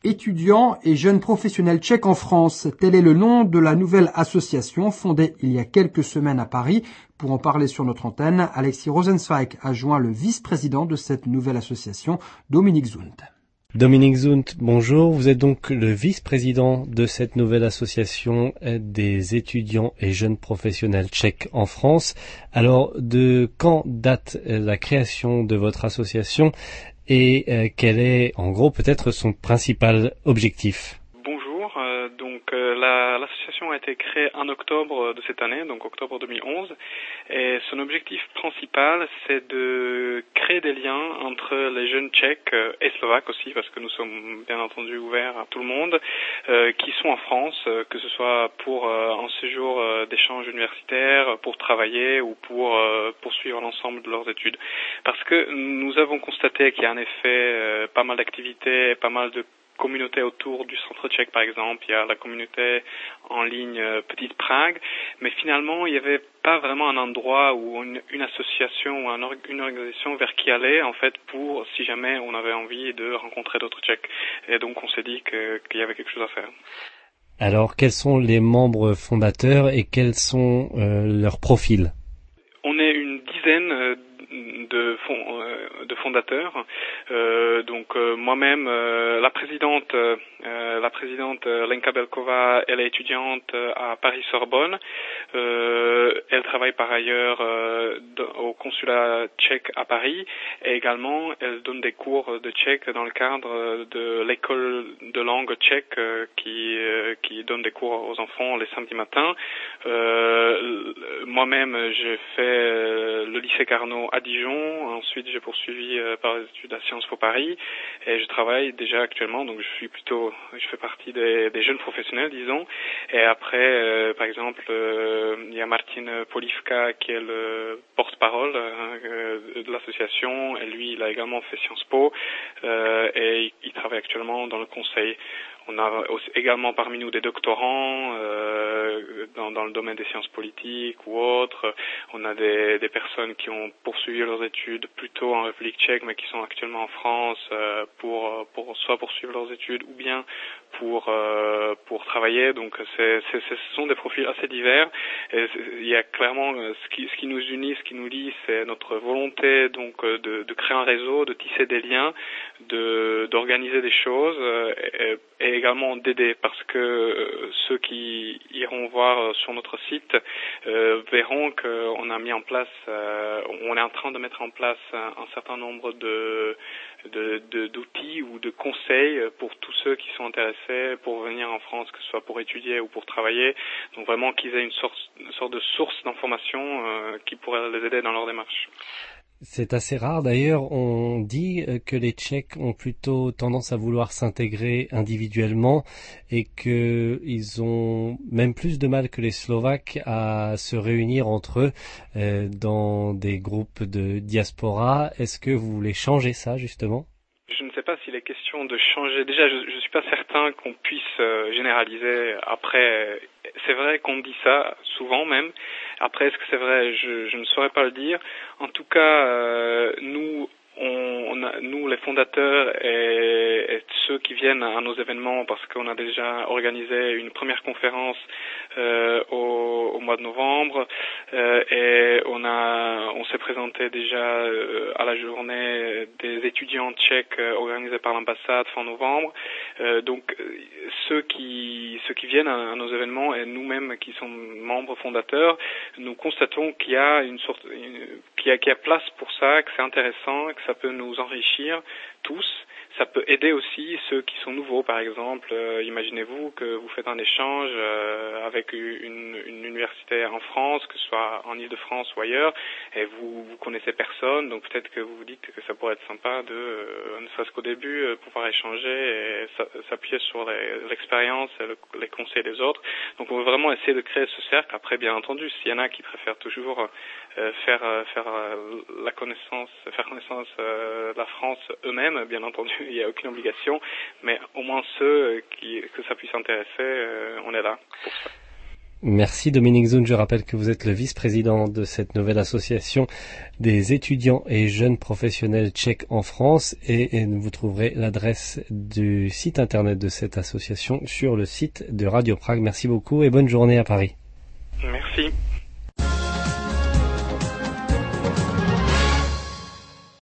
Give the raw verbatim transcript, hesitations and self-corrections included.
Étudiants et jeunes professionnels tchèques en France, tel est le nom de la nouvelle association fondée il y a quelques semaines à Paris. Pour en parler sur notre antenne, Alexis Rosenzweig a joint le vice-président de cette nouvelle association, Dominique Zund. Dominique Zund, bonjour. Vous êtes donc le vice-président de cette nouvelle association des étudiants et jeunes professionnels tchèques en France. Alors, de quand date la création de votre association et euh, quel est, en gros, peut-être son principal objectif? Bonjour, euh, donc euh, la, l'association a été créée en octobre de cette année, donc octobre deux mille onze, et son objectif principal, c'est de créer des liens entre les jeunes tchèques euh, et slovaques aussi, parce que nous sommes bien entendu ouverts à tout le monde, euh, qui sont en France, euh, que ce soit pour euh, un séjour euh, d'échange universitaire, pour travailler ou pour euh, poursuivre l'ensemble de leurs études. Parce que nous avons constaté qu'il y a en effet euh, pas mal d'activités, pas mal de communauté autour du centre tchèque, par exemple. Il y a la communauté en ligne euh, Petite Prague, mais finalement, il n'y avait pas vraiment un endroit ou une, une association ou un or, une organisation vers qui aller, en fait, pour, si jamais on avait envie de rencontrer d'autres Tchèques. Et donc, on s'est dit que, qu'il y avait quelque chose à faire. Alors, quels sont les membres fondateurs et quels sont euh, leurs profils? On est une dizaine euh, de, fond, euh, de fondateurs. Euh, donc euh, moi-même, euh, la présidente, euh, la présidente Lenka Belkova, elle est étudiante à Paris-Sorbonne. Euh, elle travaille par ailleurs euh, au consulat tchèque à Paris et également elle donne des cours de tchèque dans le cadre de l'école de langue tchèque euh, qui euh, qui donne des cours aux enfants les samedis matins. Euh, moi-même, j'ai fait le lycée Carnot à Dijon. Ensuite, j'ai poursuivi euh, par les études à Sciences Po Paris et je travaille déjà actuellement. Donc, je suis plutôt, je fais partie des, des jeunes professionnels, disons. Et après, euh, par exemple, euh, il y a Martin Polivka qui est le porte-parole euh, de l'association. Et lui, il a également fait Sciences Po euh, et il travaille actuellement dans le conseil. On a aussi également parmi nous des doctorants euh, dans, dans le domaine des sciences politiques ou autres. On a des, des personnes qui ont poursuivi leurs études plutôt en République tchèque, mais qui sont actuellement en France euh, pour, pour soit poursuivre leurs études ou bien pour euh, pour travailler. Donc c'est, c'est, ce sont des profils assez divers. Et il y a clairement ce qui ce qui nous unit, ce qui nous lie, c'est notre volonté donc de, de créer un réseau, de tisser des liens, de d'organiser des choses et, et également d'aider, parce que ceux qui iront voir sur notre site euh, verront qu'on a mis en place, euh, on est en train de mettre en place un, un certain nombre de, de, de d'outils ou de conseils pour tous ceux qui sont intéressés pour venir en France, que ce soit pour étudier ou pour travailler. Donc vraiment qu'ils aient une sorte, une sorte de source d'information euh, qui pourrait les aider dans leur démarche. C'est assez rare d'ailleurs, on dit que les Tchèques ont plutôt tendance à vouloir s'intégrer individuellement et qu'ils ont même plus de mal que les Slovaques à se réunir entre eux euh, dans des groupes de diaspora. Est-ce que vous voulez changer ça justement ? Je ne sais pas s'il est question de changer. Déjà, je ne suis pas certain qu'on puisse euh, généraliser. Après, c'est vrai qu'on dit ça souvent même. Après, est-ce que c'est vrai? Je, je ne saurais pas le dire. En tout cas, euh, nous, on, on a, nous, les fondateurs et, et ceux qui viennent à nos événements, parce qu'on a déjà organisé une première conférence euh, au, au mois de novembre euh, et on a, on s'est présenté déjà euh, à la journée des étudiants tchèques euh, organisée par l'ambassade fin novembre. Euh, donc, ceux qui, ceux qui viennent à, à nos événements et nous-mêmes qui sommes membres fondateurs, nous constatons qu'il y a une sorte, une, qu'il y a, qu'il y a place pour ça, que c'est intéressant, que ça peut nous enrichir tous. Ça peut aider aussi ceux qui sont nouveaux, par exemple. Euh, imaginez-vous que vous faites un échange euh, avec une, une université en France, que ce soit en Île-de-France ou ailleurs, et vous vous connaissez personne, donc peut-être que vous vous dites que ça pourrait être sympa de, euh, ne serait-ce qu'au début, euh, pouvoir échanger et s'appuyer sur les, l'expérience et le, les conseils des autres. Donc on veut vraiment essayer de créer ce cercle. Après, bien entendu, s'il y en a qui préfèrent toujours euh, faire faire euh, la connaissance, faire connaissance euh, de la France eux-mêmes, bien entendu, il n'y a aucune obligation, mais au moins ceux qui, que ça puisse intéresser, euh, on est là pour ça. Merci Dominique Zun, je rappelle que vous êtes le vice-président de cette nouvelle association des étudiants et jeunes professionnels tchèques en France et, et vous trouverez l'adresse du site internet de cette association sur le site de Radio Prague. Merci beaucoup et bonne journée à Paris. Merci.